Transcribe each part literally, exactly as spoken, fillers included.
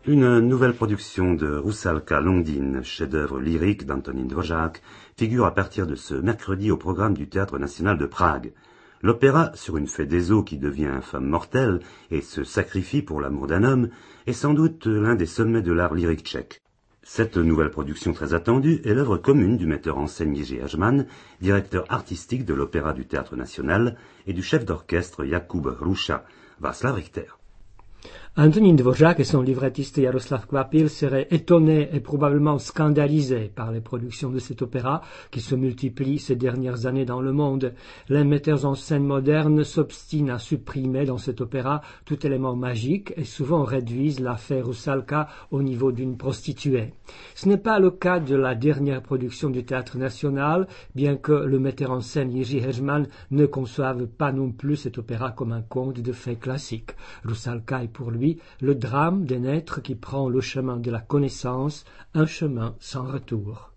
Une nouvelle production de Rusalka Londyn, chef-d'œuvre lyrique d'Antonín Dvořák, figure à partir de ce mercredi au programme du Théâtre national de Prague. L'opéra, sur une fée des eaux qui devient femme mortelle et se sacrifie pour l'amour d'un homme, est sans doute l'un des sommets de l'art lyrique tchèque. Cette nouvelle production très attendue est l'œuvre commune du metteur en scène Jiří Heřman, directeur artistique de l'Opéra du Théâtre national, et du chef d'orchestre Jakub Hruša, Václav Richter. Antonín Dvořák et son librettiste Jaroslav Kvapil seraient étonnés et probablement scandalisés par les productions de cet opéra qui se multiplient ces dernières années dans le monde. Les metteurs en scène modernes s'obstinent à supprimer dans cet opéra tout élément magique et souvent réduisent la fée Rusalka au niveau d'une prostituée. Ce n'est pas le cas de la dernière production du Théâtre national, bien que le metteur en scène Jiří Heřman ne conçoive pas non plus cet opéra comme un conte de fées classique. Rusalka est pour lui le drame d'un être qui prend le chemin de la connaissance, un chemin sans retour.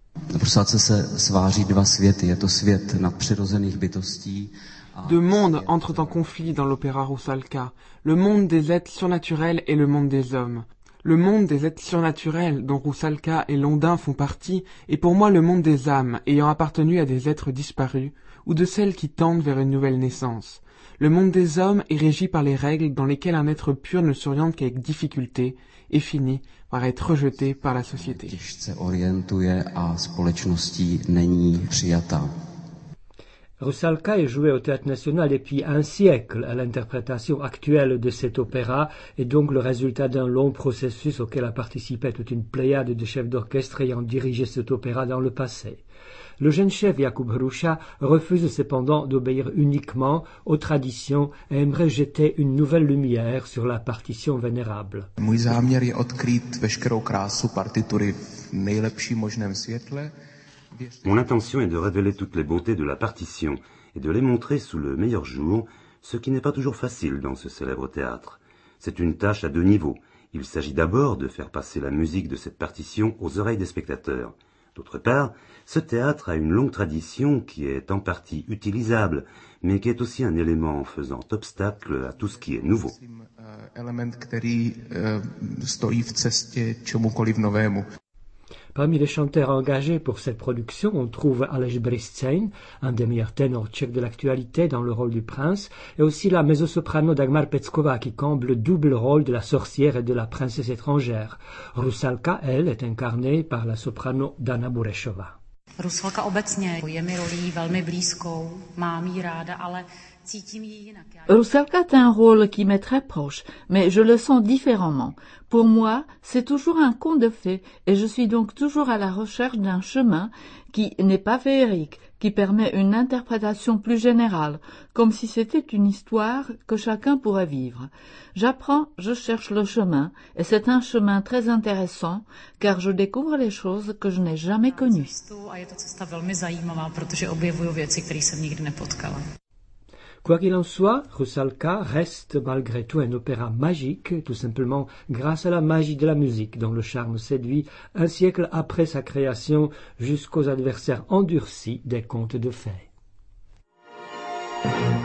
Deux mondes entrent en conflit dans l'opéra Rusalka, le monde des êtres surnaturels et le monde des hommes. Le monde des êtres surnaturels dont Rusalka et Londyn font partie est pour moi le monde des âmes ayant appartenu à des êtres disparus ou de celles qui tendent vers une nouvelle naissance. Le monde des hommes est régi par les règles dans lesquelles un être pur ne s'oriente qu'avec difficulté et finit par être rejeté par la société. Rusalka est joué au Théâtre national depuis un siècle. L'interprétation actuelle de cet opéra est donc le résultat d'un long processus auquel a participé toute une pléiade de chefs d'orchestre ayant dirigé cet opéra dans le passé. Le jeune chef Jakub Hruša refuse cependant d'obéir uniquement aux traditions et aimerait jeter une nouvelle lumière sur la partition vénérable. Můj záměr je odkrýt veškerou krásu partitury v nejlepším možném světle. Mon intention est de révéler toutes les beautés de la partition et de les montrer sous le meilleur jour, ce qui n'est pas toujours facile dans ce célèbre théâtre. C'est une tâche à deux niveaux. Il s'agit d'abord de faire passer la musique de cette partition aux oreilles des spectateurs. D'autre part, ce théâtre a une longue tradition qui est en partie utilisable, mais qui est aussi un élément faisant obstacle à tout ce qui est nouveau. Parmi les chanteurs engagés pour cette production, on trouve Aleš Brysceň, un des meilleurs ténors tchèques de l'actualité dans le rôle du prince, et aussi la mezzo-soprano Dagmar Pecková qui comble le double rôle de la sorcière et de la princesse étrangère. Rusalka, elle, est incarnée par la soprano Dana Burešová. Rusalka obecně je mi rolí velmi blízkou, mám jí ráda, ale cítím ji jinak. Rusalka est un rôle qui m'est très proche, mais je le sens différemment. Pour moi, c'est toujours un conte de fées et je suis donc toujours à la recherche d'un chemin qui n'est pas féerique, qui permet une interprétation plus générale, comme si c'était une histoire que chacun pourrait vivre. J'apprends, je cherche le chemin, et c'est un chemin très intéressant, car je découvre les choses que je n'ai jamais connues. Quoi qu'il en soit, Rusalka reste malgré tout un opéra magique, tout simplement grâce à la magie de la musique, dont le charme séduit un siècle après sa création jusqu'aux adversaires endurcis des contes de fées.